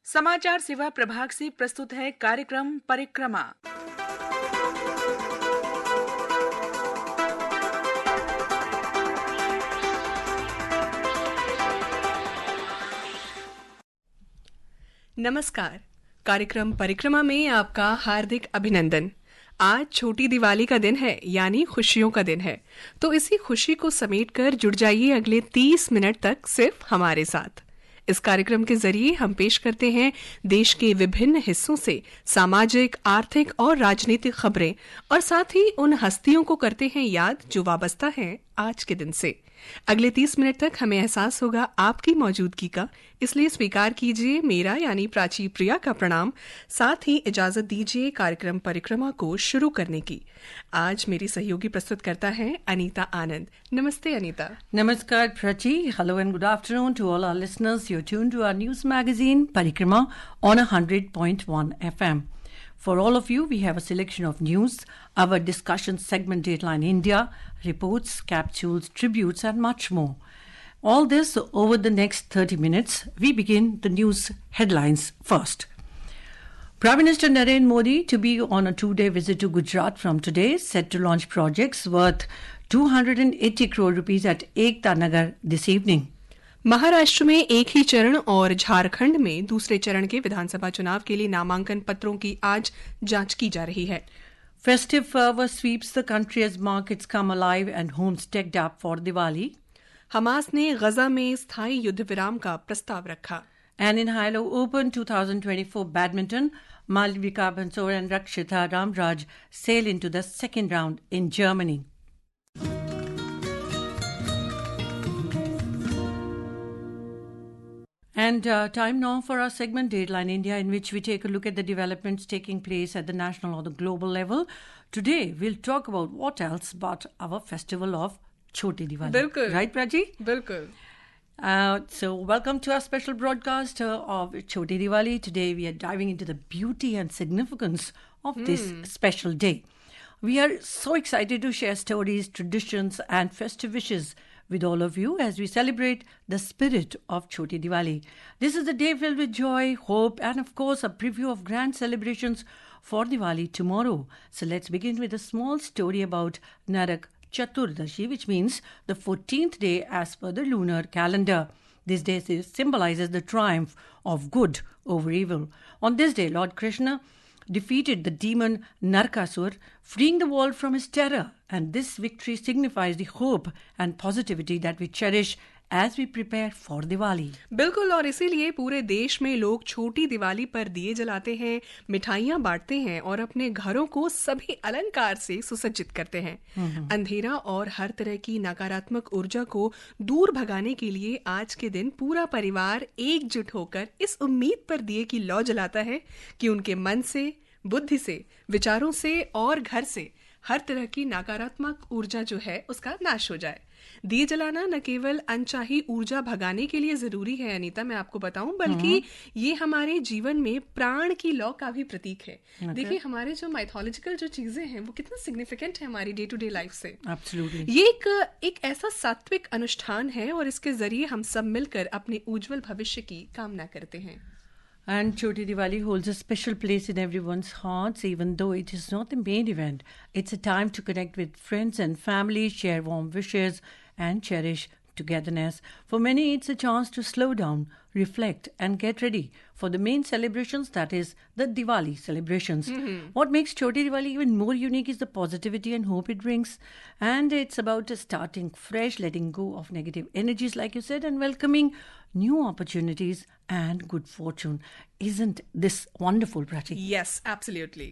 समाचार सेवा प्रभाग से प्रस्तुत है कार्यक्रम परिक्रमा। नमस्कार, कार्यक्रम परिक्रमा में आपका हार्दिक अभिनंदन। आज छोटी दिवाली का दिन है, यानी खुशियों का दिन है। तो इसी खुशी को समेटकर जुड़ जाइए अगले 30 मिनट तक सिर्फ हमारे साथ। इस कार्यक्रम के जरिए हम पेश करते हैं देश के विभिन्न हिस्सों से सामाजिक, आर्थिक और राजनीतिक खबरें, और साथ ही उन हस्तियों को करते हैं याद जो वाबस्ता हैं आज के दिन से। अगले 30 मिनट तक हमें एहसास होगा आपकी मौजूदगी का, इसलिए स्वीकार कीजिए मेरा यानी प्राची प्रिया का प्रणाम। साथ ही इजाजत दीजिए कार्यक्रम परिक्रमा को शुरू करने की। आज मेरी सहयोगी प्रस्तुत करता है अनीता आनंद। नमस्ते Anita. Namaskar Prachi. Hello and good afternoon to all our listeners. You're tuned to our news magazine Parikrama on 100.1 FM. For all of you, we have a selection of news, our discussion segment Dateline India, reports, capsules, tributes and much more. All this over the next 30 minutes. We begin the news headlines first. Prime Minister Narendra Modi to be on a 2-day visit to Gujarat from today, set to launch projects worth 280 crore rupees at Ekta Nagar this evening. Maharashtra में एक ही चरण और झारखंड में दूसरे चरण के विधानसभा चुनाव के लिए नामांकन पत्रों की आज जांच की जा रही है। Festive fervor sweeps the country as markets come alive and homes decked up for Diwali. Hamas ने गजा में स्थायी युद्ध विराम का प्रस्ताव रखा। And in Hilo Open 2024 badminton, Malvika Bansor and Rakshita Ramraj sail into the second round in Germany. And time now for our segment Dateline India, in which we take a look at the developments taking place at the national or the global level. Today we'll talk about what else but our festival of Choti Diwali. Bilkul. Right, Prachi? Bilkul. So welcome to our special broadcast of Choti Diwali. Today we are diving into the beauty and significance of this special day. We are so excited to share stories, traditions and festive wishes with all of you as we celebrate the spirit of Choti Diwali. This is a day filled with joy, hope and of course a preview of grand celebrations for Diwali tomorrow. So let's begin with a small story about Narak Chaturdashi, which means the 14th day as per the lunar calendar. This day symbolizes the triumph of good over evil. On this day, Lord Krishna defeated the demon Narkasur, freeing the world from his terror. And this victory signifies the hope and positivity that we cherish as we prepare for Diwali. बिल्कुल, और इसीलिए पूरे देश में लोग छोटी दिवाली पर दिए जलाते हैं, मिठाइयां बांटते हैं और अपने घरों को सभी अलंकार से सुसज्जित करते हैं। अंधेरा और हर तरह की नकारात्मक ऊर्जा को दूर भगाने के लिए आज के दिन पूरा परिवार एकजुट होकर इस उम्मीद पर दिए की लौ जलाता है कि उनके मन से, बुद्धि से, विचारों से और घर से हर तरह की नकारात्मक ऊर्जा जो है उसका नाश हो जाए। दिए जलाना न केवल अनचाही ऊर्जा भगाने के लिए जरूरी है अनीता, मैं आपको बताऊं, बल्कि ये हमारे जीवन में प्राण की लौ का भी प्रतीक है। देखिए, हमारे जो माइथोलॉजिकल जो चीजें हैं वो कितना सिग्निफिकेंट है हमारी डे टू डे लाइफ से। Absolutely. ये एक ऐसा सात्विक अनुष्ठान है और इसके जरिए हम सब मिलकर अपने उज्जवल भविष्य की कामना करते हैं। And Choti Diwali holds a special place in everyone's hearts, even though it is not the main event. It's a time to connect with friends and family, share warm wishes, and cherish togetherness. For many, it's a chance to slow down, reflect, and get ready for the main celebrations, that is, the Diwali celebrations. What makes Choti Diwali even more unique is the positivity and hope it brings. And it's about starting fresh, letting go of negative energies, like you said, and welcoming new opportunities and good fortune. Isn't this wonderful, Prachi? Yes, absolutely.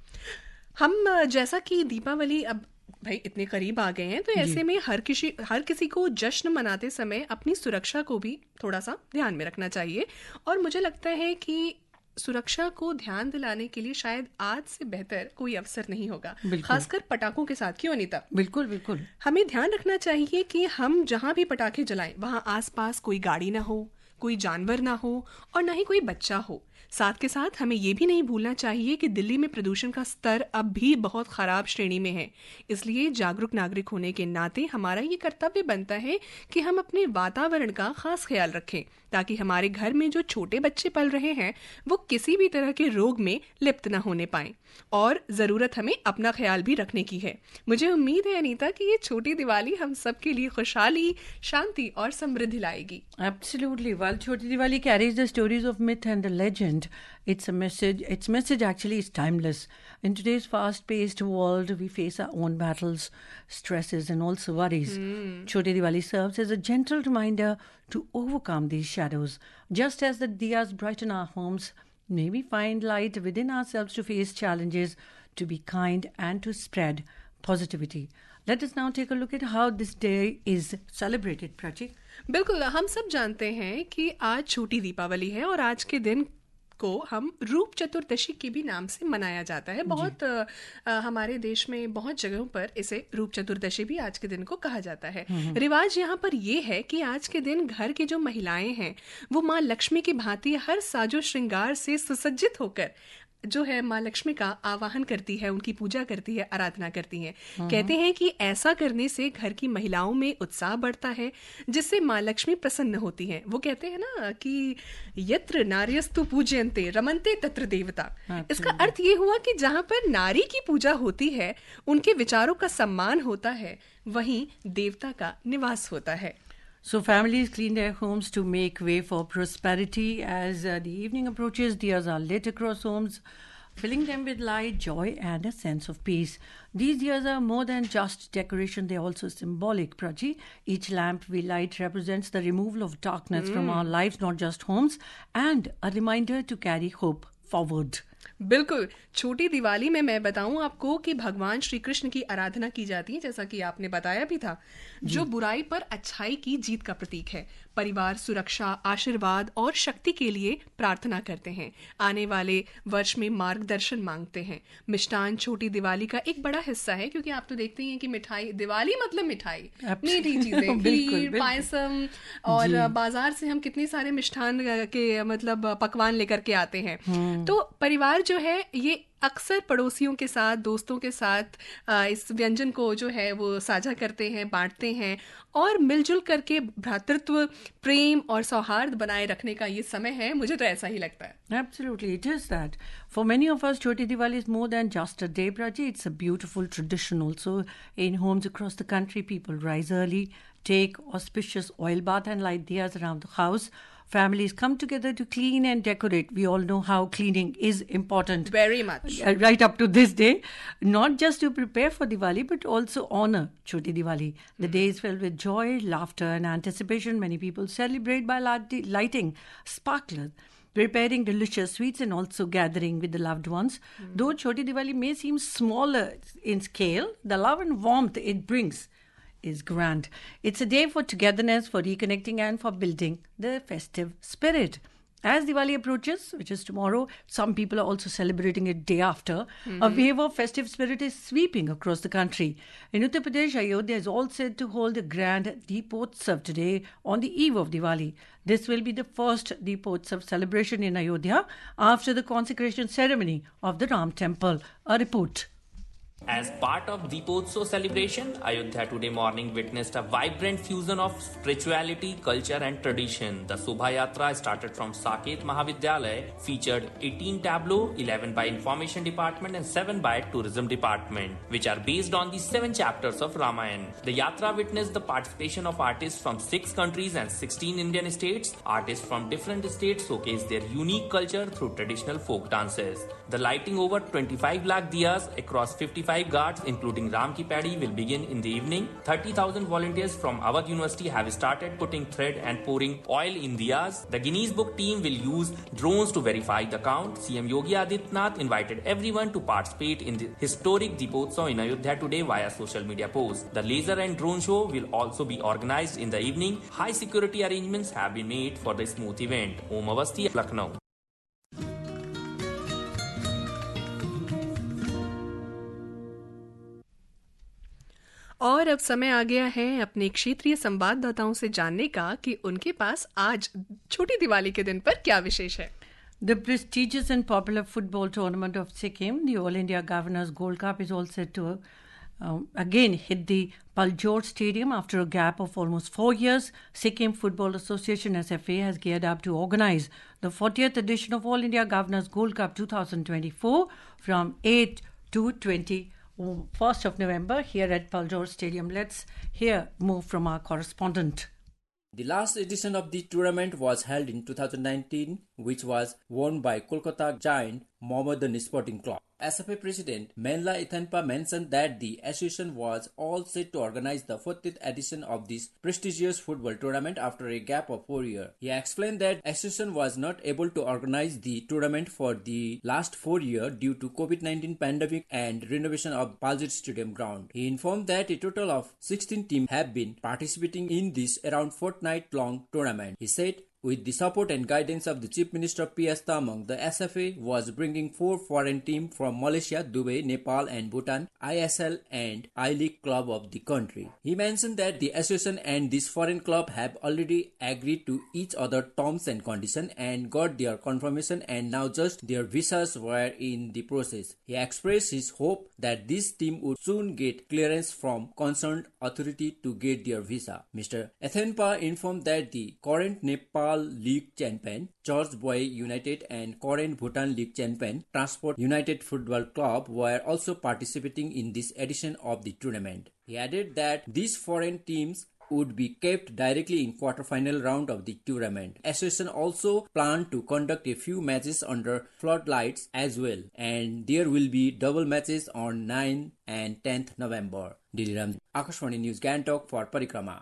हम जैसा कि दीपावली अब भाई इतने करीब आ गए हैं, तो ऐसे में हर किसी को जश्न मनाते समय अपनी सुरक्षा को भी थोड़ा सा ध्यान में रखना चाहिए। और मुझे लगता है कि सुरक्षा को ध्यान दिलाने के लिए शायद आज से बेहतर कोई अवसर नहीं होगा, खासकर पटाखों के साथ। क्यों अनीता? बिल्कुल बिल्कुल। हमें ध्यान रखना चाहिए कि हम जहां भी पटाखे जलाएं वहां आसपास कोई गाड़ी ना हो, कोई जानवर ना हो और ना ही कोई बच्चा हो। साथ के साथ हमें ये भी नहीं भूलना चाहिए कि दिल्ली में प्रदूषण का स्तर अब भी बहुत खराब श्रेणी में है। इसलिए जागरूक नागरिक होने के नाते हमारा ये कर्तव्य बनता है कि हम अपने वातावरण का खास ख्याल रखें ताकि हमारे घर में जो छोटे बच्चे पल रहे हैं वो किसी भी तरह के रोग में लिप्त न होने पाएं। और ज़रूरत हमें अपना ख्याल भी रखने की है। मुझे उम्मीद है अनीता कि ये छोटी दिवाली हम सब के लिए खुशहाली, शांति और समृद्धि लाएगी। Absolutely. While Choti Diwali carries the stories of myth and the legend, its message actually is timeless. In today's fast-paced world, we face our own battles, stresses, and also worries. Choti Diwali serves as a gentle reminder to overcome these shadows. Just as the diyas brighten our homes, may we find light within ourselves to face challenges, to be kind, and to spread positivity. Let us now take a look at how this day is celebrated, Prachi. बिल्कुल, हम सब जानते हैं कि आज छोटी दीपावली है और आज के दिन को हम रूप चतुर्दशी के भी नाम से मनाया जाता है। बहुत हमारे देश में बहुत जगहों पर इसे रूप चतुर्दशी भी आज के दिन को कहा जाता है। रिवाज यहाँ पर ये है कि आज के दिन घर की जो महिलाएं हैं वो माँ लक्ष्मी की भांति हर साजो श्रृंगार से सुसज्जित होकर जो है माँ लक्ष्मी का आवाहन करती है, उनकी पूजा करती है, आराधना करती है। कहते हैं कि ऐसा करने से घर की महिलाओं में उत्साह बढ़ता है, जिससे माँ लक्ष्मी प्रसन्न होती हैं। वो कहते हैं ना कि यत्र नार्यस्तु पूज्यन्ते रमन्ते तत्र देवता। इसका अर्थ ये हुआ कि जहाँ पर नारी की पूजा होती है, उनके विचारों का सम्मान होता है, वहीं देवता का निवास होता है। So families clean their homes to make way for prosperity. As the evening approaches, diyas are lit across homes, filling them with light, joy, and a sense of peace. These diyas are more than just decoration, they are also symbolic, Prachi. Each lamp we light represents the removal of darkness from our lives, not just homes, and a reminder to carry hope forward. बिल्कुल, छोटी दिवाली में मैं बताऊं आपको कि भगवान श्री कृष्ण की आराधना की जाती है, जैसा कि आपने बताया भी था, जो बुराई पर अच्छाई की जीत का प्रतीक है। परिवार सुरक्षा, आशीर्वाद और शक्ति के लिए प्रार्थना करते हैं। आने वाले वर्ष में मार्गदर्शन मांगते हैं। मिष्ठान छोटी दिवाली का एक बड़ा हिस्सा है, क्योंकि आप तो देखते ही हैं कि मिठाई, दिवाली मतलब मिठाई, मीठी चीजें, खीर, पायसम, और बाजार से हम कितने सारे मिष्ठान के मतलब पकवान लेकर के आते हैं। तो परिवार जो है ये अक्सर पड़ोसियों के साथ, दोस्तों के साथ इस व्यंजन को जो है वो साझा करते हैं, बांटते हैं और मिलजुल करके भ्रातृत्व, प्रेम और सौहार्द बनाए रखने का ये समय है। मुझे तो ऐसा ही लगता है। Absolutely, it is that. For many of us, Choti Diwali is more than just a day, Prachi. It's a beautiful tradition also. In homes across the country, people rise early, take auspicious oil bath and light diyas around the house. Families come together to clean and decorate. We all know how cleaning is important. Very much. Right up to this day. Not just to prepare for Diwali, but also honor Choti Diwali. The day is filled with joy, laughter, and anticipation. Many people celebrate by lighting sparklers, preparing delicious sweets, and also gathering with the loved ones. Though Choti Diwali may seem smaller in scale, the love and warmth it brings is grand. It's a day for togetherness, for reconnecting, and for building the festive spirit. As Diwali approaches, which is tomorrow, some people are also celebrating it day after. A wave of festive spirit is sweeping across the country. In Uttar Pradesh, Ayodhya is all set to hold a grand Deepotsav today on the eve of Diwali. This will be the first Deepotsav celebration in Ayodhya after the consecration ceremony of the Ram temple. A report. As part of Deepotsav celebration, Ayodhya today morning witnessed a vibrant fusion of spirituality, culture and tradition. The Shobha Yatra started from Saket Mahavidyalaya, featured 18 tableaux, 11 by Information Department and 7 by Tourism Department, which are based on the 7 chapters of Ramayana. The Yatra witnessed the participation of artists from 6 countries and 16 Indian states. Artists from different states showcased their unique culture through traditional folk dances. The lighting over 25 lakh diyas across 55 ghats, including Ram Ki Padi, will begin in the evening. 30,000 volunteers from Awadh University have started putting thread and pouring oil in diyas. The Guinness Book team will use drones to verify the count. CM Yogi Adityanath invited everyone to participate in the historic Deepotsav in Ayodhya today via social media posts. The laser and drone show will also be organized in the evening. High security arrangements have been made for the smooth event. Om Avasthi, Lucknow. और अब समय आ गया है अपने क्षेत्रीय संवाददाताओं से जानने का कि उनके पास आज छोटी दिवाली के दिन पर क्या विशेष है। The prestigious and popular football tournament of Sikkim, the All India Governors Gold Cup, is all set to again hit the Paljor Stadium after a gap of almost 4 years. Sikkim Football Association SFA has geared up to organize the 40th edition of All India Governors Gold Cup 2024 from 8 to 21st of November here at Paljor Stadium. Let's hear more from our correspondent. The last edition of the tournament was held in 2019, which was won by Kolkata giant Mohammedan Sporting Club. SFA President Menla Ithenpa mentioned that the association was all set to organize the 40th edition of this prestigious football tournament after a gap of 4 years. He explained that association was not able to organize the tournament for the last 4 years due to COVID-19 pandemic and renovation of Paljor Stadium ground. He informed that a total of 16 teams have been participating in this around fortnight-long tournament. He said, with the support and guidance of the Chief Minister P.S. Tamang, the SFA was bringing 4 foreign teams from Malaysia, Dubai, Nepal and Bhutan, ISL and I-League club of the country. He mentioned that the association and this foreign club have already agreed to each other terms and conditions and got their confirmation, and now just their visas were in the process. He expressed his hope that this team would soon get clearance from concerned authority to get their visa. Mr. Ithenpa informed that the current Nepal League champion Church Boy United and current Bhutan League champion Transport United Football Club were also participating in this edition of the tournament. He added that these foreign teams would be kept directly in quarter-final round of the tournament. Association also planned to conduct a few matches under floodlights as well, and there will be double matches on 9th and 10th November. Diliram Akashwani News Gangtok for Parikrama.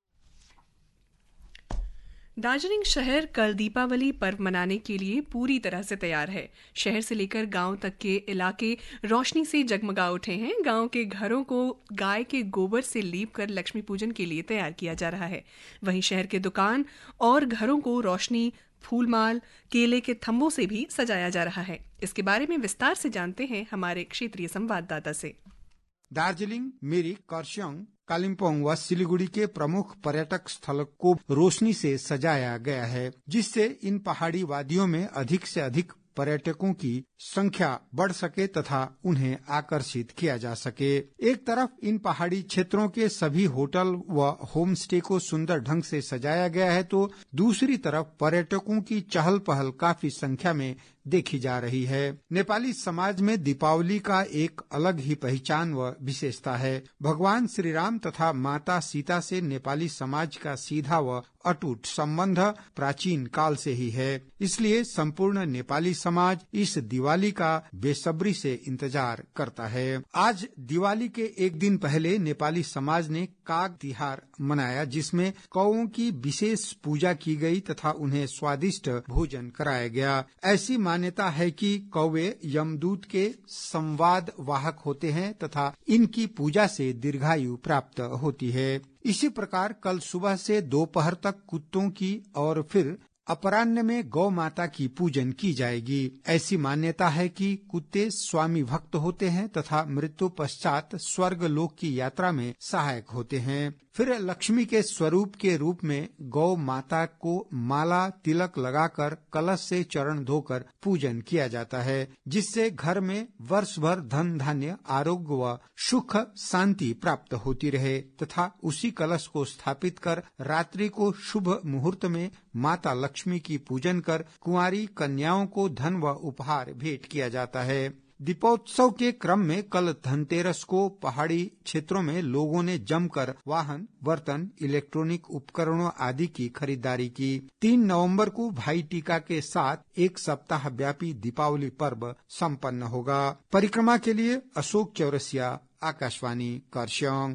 Darjeeling शहर कल दीपावली पर्व मनाने के लिए पूरी तरह से तैयार है। शहर से लेकर गांव तक के इलाके रोशनी से जगमगा उठे हैं। गांव के घरों को गाय के गोबर से लीप कर लक्ष्मी पूजन के लिए तैयार किया जा रहा है। वहीं शहर के दुकान और घरों को रोशनी, फूलमाल, केले के थंबों से भी सजाया जा रहा है। इसके बारे में विस्तार से जानते हैं हमारे क्षेत्रीय संवाददाता से। दार्जिलिंग, मिरिक, कर्सियङ, कालिम्पोंग व सिलीगुड़ी के प्रमुख पर्यटक स्थल को रोशनी से सजाया गया है, जिससे इन पहाड़ी वादियों में अधिक से अधिक पर्यटकों की संख्या बढ़ सके तथा उन्हें आकर्षित किया जा सके। एक तरफ इन पहाड़ी क्षेत्रों के सभी होटल व होम स्टे को सुंदर ढंग से सजाया गया है, तो दूसरी तरफ पर्यटकों की चहल पहल काफी संख्या में देखी जा रही है। नेपाली समाज में दीपावली का एक अलग ही पहचान व विशेषता है। भगवान श्री राम तथा माता सीता से नेपाली समाज का सीधा व अटूट संबंध प्राचीन काल से ही है। इसलिए संपूर्ण नेपाली समाज इस दिवाली का बेसब्री से इंतजार करता है। आज दिवाली के एक दिन पहले नेपाली समाज ने काग तिहार मनाया, जिसमें कौओं की विशेष पूजा की गई तथा उन्हें स्वादिष्ट भोजन कराया गया। ऐसी मान्यता है कि कौवे यमदूत के संवाद वाहक होते हैं तथा इनकी पूजा से दीर्घायु प्राप्त होती है। इसी प्रकार कल सुबह से दोपहर तक कुत्तों की और फिर अपराह्न में गौ माता की पूजन की जाएगी। ऐसी मान्यता है कि कुत्ते स्वामी भक्त होते हैं तथा मृत्यु पश्चात स्वर्ग लोक की यात्रा में सहायक होते हैं। फिर लक्ष्मी के स्वरूप के रूप में गौ माता को माला तिलक लगाकर कलश से चरण धोकर पूजन किया जाता है, जिससे घर में वर्ष भर धन धान्य, आरोग्य व सुख शांति प्राप्त होती रहे तथा उसी कलश को स्थापित कर रात्रि को शुभ मुहूर्त में माता लक्ष्मी की पूजन कर कुंवारी कन्याओं को धन व उपहार भेंट किया जाता है। दीपोत्सव के क्रम में कल धनतेरस को पहाड़ी क्षेत्रों में लोगों ने जमकर वाहन, बर्तन, इलेक्ट्रॉनिक उपकरणों आदि की खरीदारी की। 3 नवंबर को भाई टीका के साथ एक सप्ताह व्यापी दीपावली पर्व संपन्न होगा। परिक्रमा के लिए Ashok Chaurasia, Akashvani, Kurseong.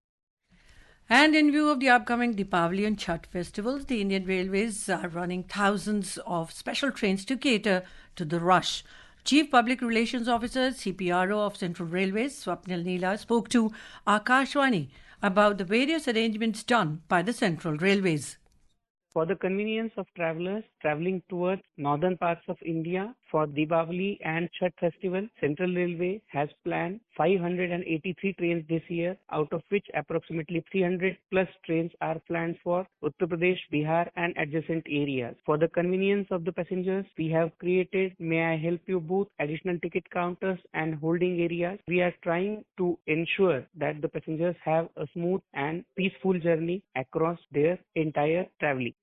And in view of the upcoming Deepavali and Chhath festivals, the Indian Railways are running thousands of special trains to cater to the rush. Chief Public Relations Officer, CPRO of Central Railways, Swapnil Neela, spoke to Akashwani about the various arrangements done by the Central Railways. For the convenience of travelers traveling towards northern parts of India for Deepavali and Chhath festival, Central Railway has planned 583 trains this year, out of which approximately 300 plus trains are planned for Uttar Pradesh, Bihar and adjacent areas. For the convenience of the passengers, we have created May I Help You booth, additional ticket counters and holding areas. We are trying to ensure that the passengers have a smooth and peaceful journey across their entire traveling.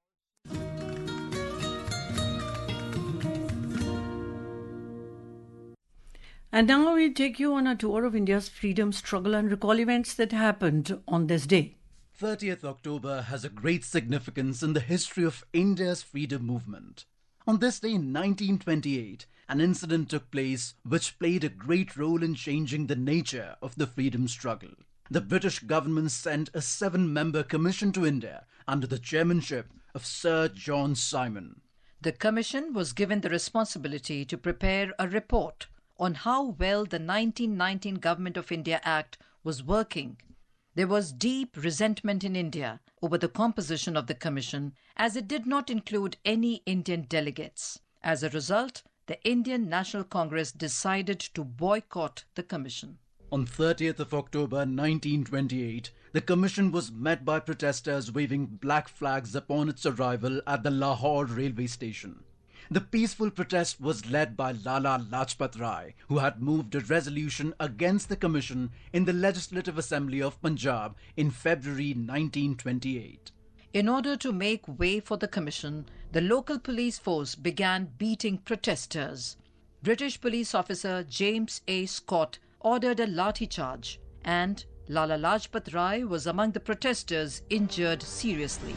And now we take you on a tour of India's freedom struggle and recall events that happened on this day. 30th October has a great significance in the history of India's freedom movement. On this day in 1928, an incident took place which played a great role in changing the nature of the freedom struggle. The British government sent a 7-member commission to India under the chairmanship of Sir John Simon. The commission was given the responsibility to prepare a report on how well the 1919 Government of India Act was working. There was deep resentment in India over the composition of the commission, as it did not include any Indian delegates. As a result, the Indian National Congress decided to boycott the commission. On 30th of October 1928, the commission was met by protesters waving black flags upon its arrival at the Lahore railway station. The peaceful protest was led by Lala Lajpat Rai, who had moved a resolution against the commission in the Legislative Assembly of Punjab in February 1928. In order to make way for the commission, the local police force began beating protesters. British police officer James A. Scott ordered a lathi charge, and Lala Lajpat Rai was among the protesters injured seriously.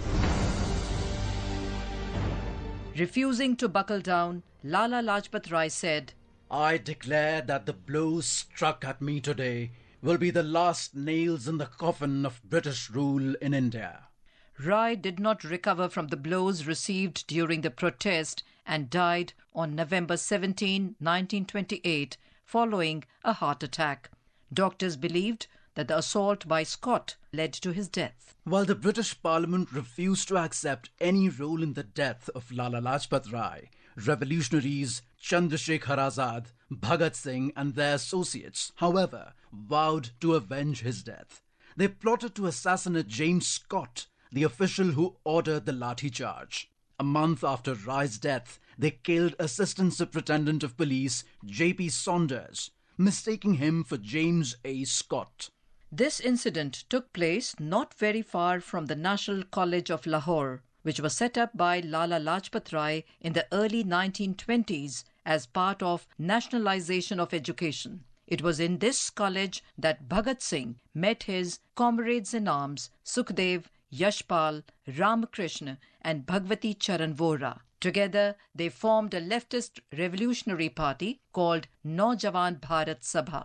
Refusing to buckle down, Lala Lajpat Rai said, "I declare that the blows struck at me today will be the last nails in the coffin of British rule in India." Rai did not recover from the blows received during the protest and died on November 17, 1928, following a heart attack. Doctors believed that the assault by Scott led to his death. While the British Parliament refused to accept any role in the death of Lala Lajpat Rai, revolutionaries Chandrasekhar Azad, Bhagat Singh and their associates, however, vowed to avenge his death. They plotted to assassinate James Scott, the official who ordered the lathi charge. A month after Rai's death, they killed Assistant Superintendent of Police J.P. Saunders, mistaking him for James A. Scott. This incident took place not very far from the National College of Lahore, which was set up by Lala Lajpat Rai in the early 1920s as part of nationalization of education. It was in this college that Bhagat Singh met his comrades-in-arms Sukhdev, Yashpal, Ramakrishna and Bhagwati Charan Vora. Together, they formed a leftist revolutionary party called Naujawan Bharat Sabha.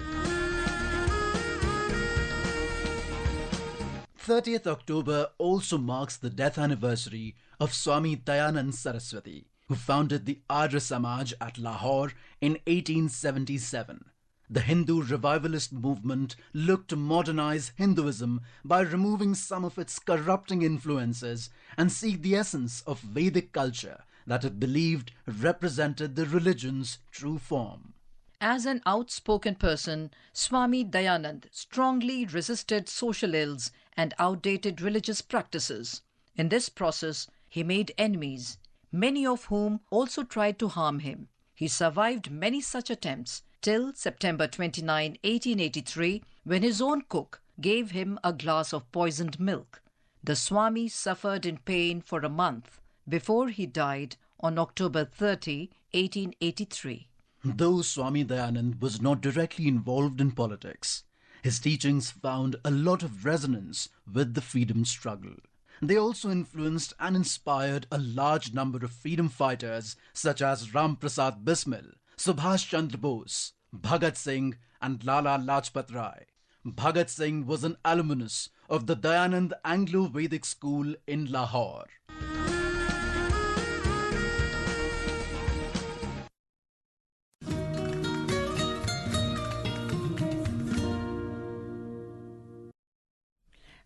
30th October also marks the death anniversary of Swami Dayanand Saraswati, who founded the Arya Samaj at Lahore in 1877. The Hindu revivalist movement looked to modernize Hinduism by removing some of its corrupting influences and seek the essence of Vedic culture that it believed represented the religion's true form. As an outspoken person, Swami Dayanand strongly resisted social ills and outdated religious practices. In this process, he made enemies, many of whom also tried to harm him. He survived many such attempts till September 29, 1883, when his own cook gave him a glass of poisoned milk. The Swami suffered in pain for a month before he died on October 30, 1883. Though Swami Dayanand was not directly involved in politics, his teachings found a lot of resonance with the freedom struggle. They also influenced and inspired a large number of freedom fighters such as Ram Prasad Bismil, Subhash Chandra Bose, Bhagat Singh and Lala Lajpat Rai. Bhagat Singh was an alumnus of the Dayanand Anglo-Vedic School in Lahore.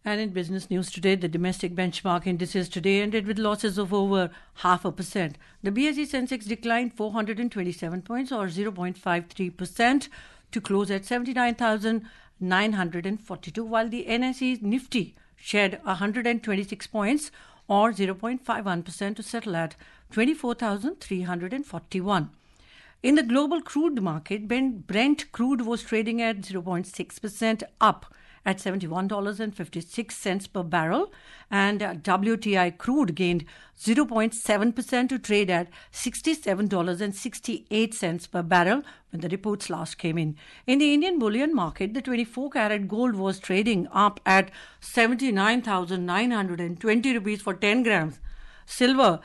And in business news today, the domestic benchmark indices today ended with losses of over 0.5%. The BSE Sensex declined 427 points or 0.53% to close at 79,942, while the NSE Nifty shed 126 points or 0.51% to settle at 24,341. In the global crude market, Brent crude was trading at 0.6% up at $71.56 per barrel, and WTI crude gained 0.7% to trade at $67.68 per barrel when the reports last came in. In the Indian bullion market, the 24-carat gold was trading up at 79,920 rupees for 10 grams. Silver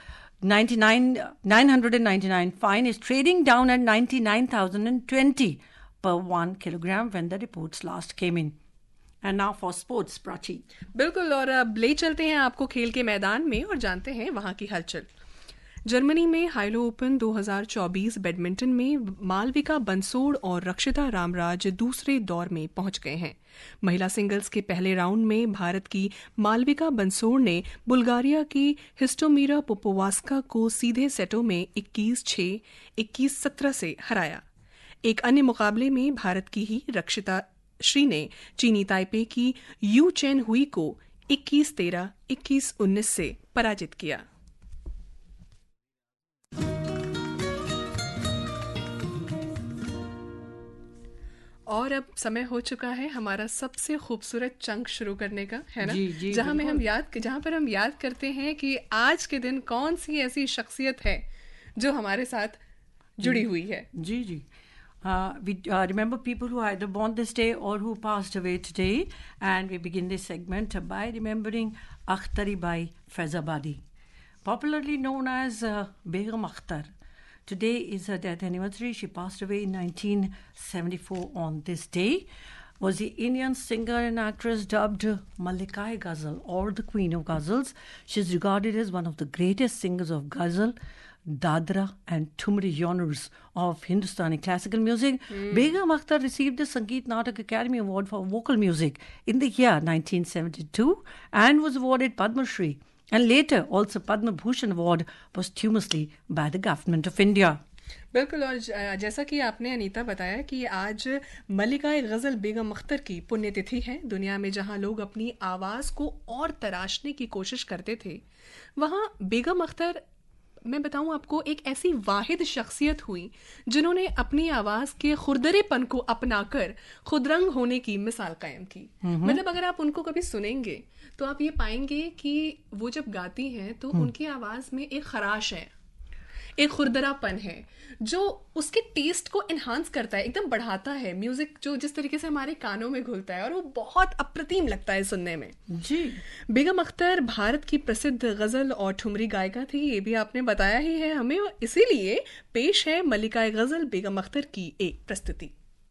999 fine is trading down at 99,020 per 1 kilogram when the reports last came in. And now for sports, Prachi. बिल्कुल, और अब ले चलते हैं आपको खेल के मैदान में और जानते हैं वहां की हलचल। जर्मनी में हाइलो ओपन 2024 बैडमिंटन में मालविका बंसोड़ और रक्षिता रामराज दूसरे दौर में पहुंच गए हैं। महिला सिंगल्स के पहले राउंड में भारत की मालविका बंसोड़ ने बुल्गारिया की हिस्टोमीरा पोपोवास्का को सीधे सेटों में 21-6, 21-17 से हराया। एक अन्य मुकाबले में भारत की ही रक्षिता श्री ने चीनी ताइपे की यू चेन हुई को 21-13, 21-19 से पराजित किया। और अब समय हो चुका है हमारा सबसे खूबसूरत चंक शुरू करने का, है ना? जी, जहां पर हम याद करते हैं कि आज के दिन कौन सी ऐसी शख्सियत है जो हमारे साथ जुड़ी हुई है। जी we remember people who either born this day or who passed away today, and we begin this segment by remembering Akhtari Bai Faizabadi, popularly known as Begum Akhtar. Today is her death anniversary. She passed away in 1974 on this day. Was the Indian singer and actress dubbed Malikai Ghazal or the Queen of Ghazals. She is regarded as one of the greatest singers of Ghazal, Dadra and Thumri genres of Hindustani classical music. Begum Akhtar received the Sangeet Natak Academy Award for Vocal Music in the year 1972 and was awarded Padma Shri and later also Padma Bhushan Award posthumously by the Government of India. बिल्कुल, और जैसा कि आपने अनीता बताया कि आज मल्लिका गज़ल बेगम अख्तर की पुण्यतिथि है। दुनिया में जहां लोग अपनी आवाज़ को और तराशने की कोशिश करते थे, वहां बेगम अख्तर, मैं बताऊं आपको, एक ऐसी वाहिद शख्सियत हुई जिन्होंने अपनी आवाज़ के खुरदरेपन को अपनाकर खुदरंग होने की मिसाल कायम की। मतलब अगर आप उनको कभी सुनेंगे तो आप ये पाएंगे कि वो जब गाती हैं तो उनकी आवाज़ में एक खराश है, एक खुरदरापन है जो उसके टेस्ट को एनहांस करता है, एकदम बढ़ाता है। म्यूजिक जो जिस तरीके से हमारे कानों में घुलता है और वो बहुत अप्रतिम लगता है सुनने में। जी, बेगम अख्तर भारत की प्रसिद्ध गजल और ठुमरी गायिका थी, ये भी आपने बताया ही है हमें, और इसीलिए पेश है मल्लिका गजल बेगम अख्तर की एक प्रस्तुति।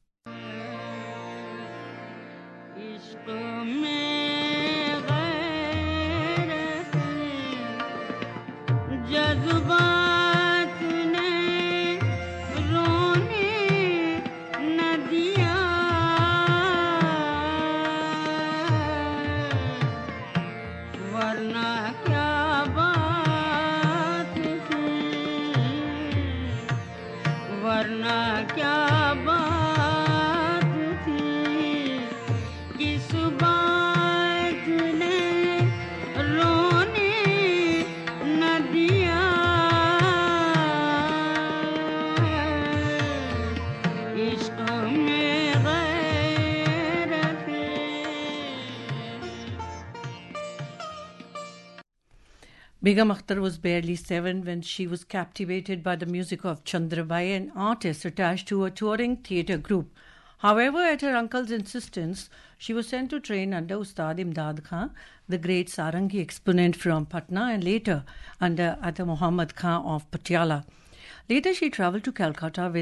Begum Akhtar was barely 7 when she was captivated by the music of Chandrabai, an artist attached to a touring theatre group. However, at her uncle's insistence, she was sent to train under Ustad Imdad Khan, the great Sarangi exponent from Patna, and later under Ata Muhammad Khan of Patiala. Later, she travelled to Calcutta with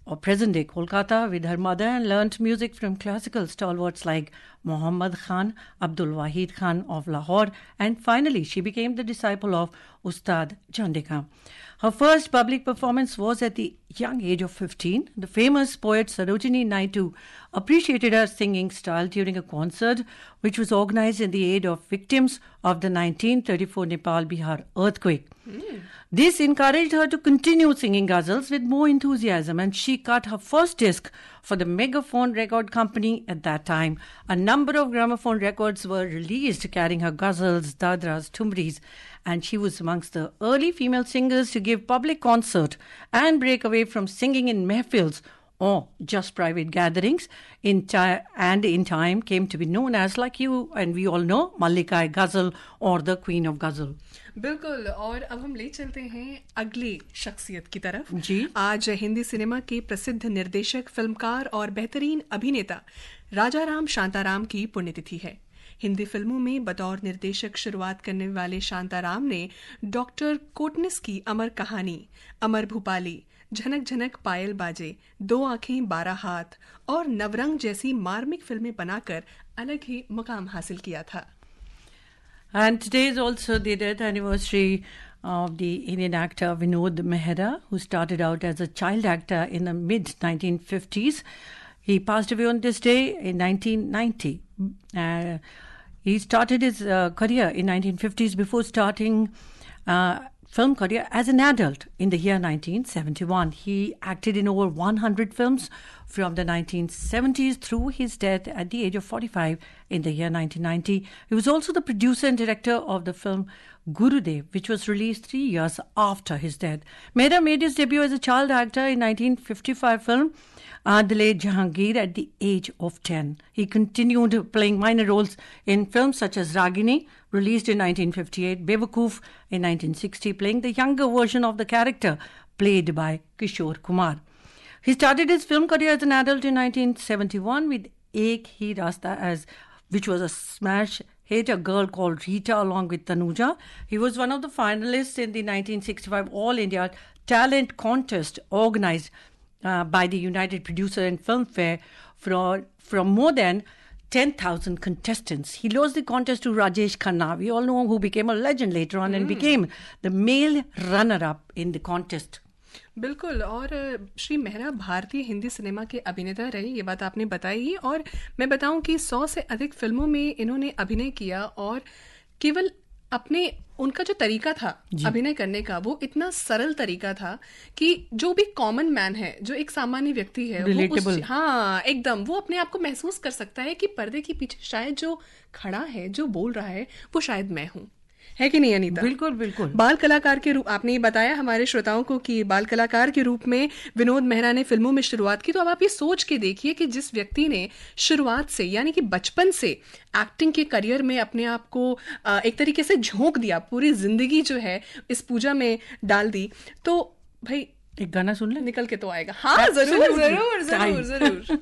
or present-day Kolkata with her mother and learnt music from classical stalwarts like Muhammad Khan, Abdul Wahid Khan of Lahore, and finally she became the disciple of Ustad Chandika. Her first public performance was at the young age of 15. The famous poet Sarojini Naidu appreciated her singing style during a concert which was organized in the aid of victims of the 1934 Nepal-Bihar earthquake. This encouraged her to continue singing ghazals with more enthusiasm, and she cut her first disc for the Megaphone record company at that time. A number of gramophone records were released carrying her ghazals, dadras, tumris, and she was amongst the early female singers to give public concert and break away from singing in mehfils or just private gatherings. In time came to be known as, like you and we all know, Mallika-e-Ghazal or the Queen of Ghazal. बिल्कुल. और अब हम ले चलते हैं अगली शख्सियत की तरफ जी. आज हिंदी सिनेमा के प्रसिद्ध निर्देशक, फिल्मकार और बेहतरीन अभिनेता राजाराम शांताराम की पुण्यतिथि है. हिंदी फिल्मों में बतौर निर्देशक शुरुआत करने वाले शांताराम ने डॉक्टर कोटनिस की अमर कहानी, अमर भूपाली, झनक झनक पायल बाजे, दो आंखें 12 हाथ और नवरंग जैसी मार्मिक फिल्में बनाकर अलग ही मुकाम हासिल किया था. And today is also the death anniversary of the Indian actor Vinod Mehra, who started out as a child actor in the mid-1950s. He passed away on this day in 1990. He started his career in 1950s before starting film career as an adult in the year 1971. He acted in over 100 films from the 1970s through his death at the age of 45 in the year 1990. He was also the producer and director of the film Gurudev, which was released 3 years after his death. Mehra made his debut as a child actor in 1955 film Adle Jahangir at the age of 10. He continued playing minor roles in films such as Ragini, released in 1958, Bewakoof in 1960, playing the younger version of the character played by Kishore Kumar. He started his film career as an adult in 1971 with Ek Hi Rasta, which was a smash hit, A Girl Called Rita, along with Tanuja. He was one of the finalists in the 1965 All India Talent Contest organized by the United Producer and Film Fair from more than 10,000 contestants. He lost the contest to Rajesh Khanna, we all know, who became a legend later on and became the male runner-up in the contest. बिल्कुल. और श्री मेहरा भारतीय Hindi cinema के अभिनेता रहे, ये बात आपने बताई ही. और मैं बताऊं कि 100 से अधिक फिल्मों में इन्होंने अभिनय किया और केवल अपने उनका जो तरीका था अभिनय करने का, वो इतना सरल तरीका था कि जो भी कॉमन मैन है, जो एक सामान्य व्यक्ति है, वो हाँ एकदम वो अपने आप को महसूस कर सकता है कि पर्दे के पीछे शायद जो खड़ा है, जो बोल रहा है, वो शायद मैं हूँ. है कि नहीं अनीता? बिल्कुल बिल्कुल. बाल कलाकार के रूप, आपने ये बताया हमारे श्रोताओं को कि बाल कलाकार के रूप में विनोद मेहरा ने फिल्मों में शुरुआत की. तो अब आप ये सोच के देखिए कि जिस व्यक्ति ने शुरुआत से, यानी कि बचपन से एक्टिंग के करियर में अपने आप को एक तरीके से झोंक दिया, पूरी जिंदगी जो है इस पूजा में डाल दी, तो भाई एक गाना सुन ले, निकल के तो आएगा. हाँ जरूर जरूर जरूर जरूर.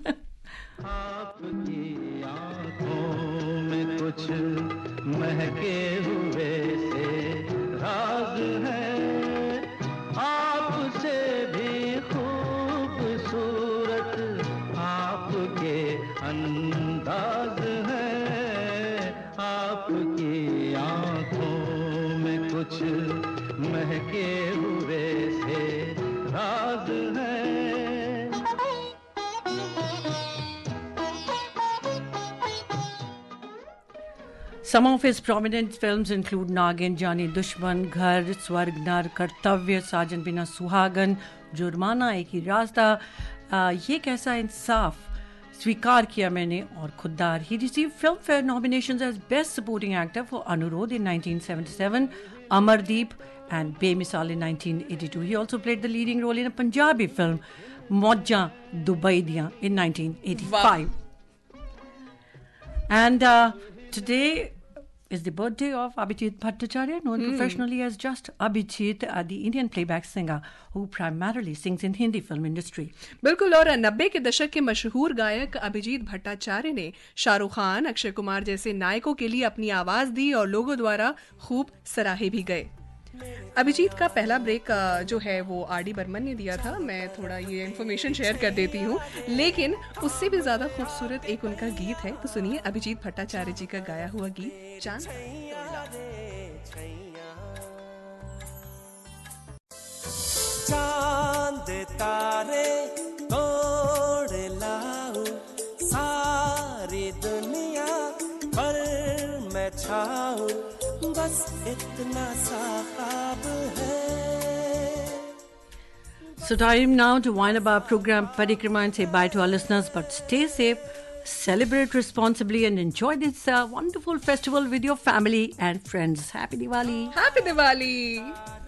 आपकी आंखों में कुछ महके हुए से राज है, आपसे भी खूबसूरत आपके अंदाज है, आपकी आंखों में कुछ महके हुए से राज है. Some of his prominent films include Nagin, Jani Dushman, Ghar, Swarg Nar, Kartavya, Sajan Bina Suhagan, Jurmana, Ek Hi Rasta, Ye Kaisa Insaf, Swikar Kiya Maine और Khuddar. He received Filmfare nominations as Best Supporting Actor for Anurod in 1977, Amardeep and Bemisal in 1982. He also played the leading role in a Punjabi film, Mojja Dubai Diyan, in 1985. Wow. And today is the birthday of Abhijit Bhattacharya, known professionally as just Abhijit, the Indian playback singer who primarily sings in Hindi film industry. बिल्कुल. और 90 के दशक के मशहूर गायक अभिजीत भट्टाचार्य ने शाहरुख खान, अक्षय कुमार जैसे नायकों के लिए अपनी आवाज दी और लोगों द्वारा खूब सराहे भी गए. अभिजीत का पहला ब्रेक जो है वो आर.डी. बर्मन ने दिया था। मैं थोड़ा ये इन्फॉर्मेशन शेयर कर देती हूँ, लेकिन उससे भी ज्यादा खूबसूरत एक उनका गीत है, तो सुनिए अभिजीत भट्टाचार्य जी का गाया हुआ गीत चांद। चांद तारे तोड़ लाऊं सारी दुनिया पर मैं छाऊं, बस इतना सा ख्वाब है। So time now to wind up our program Parikrama and say bye to our listeners, but stay safe, celebrate responsibly and enjoy this wonderful festival with your family and friends. Happy Diwali! Happy Diwali!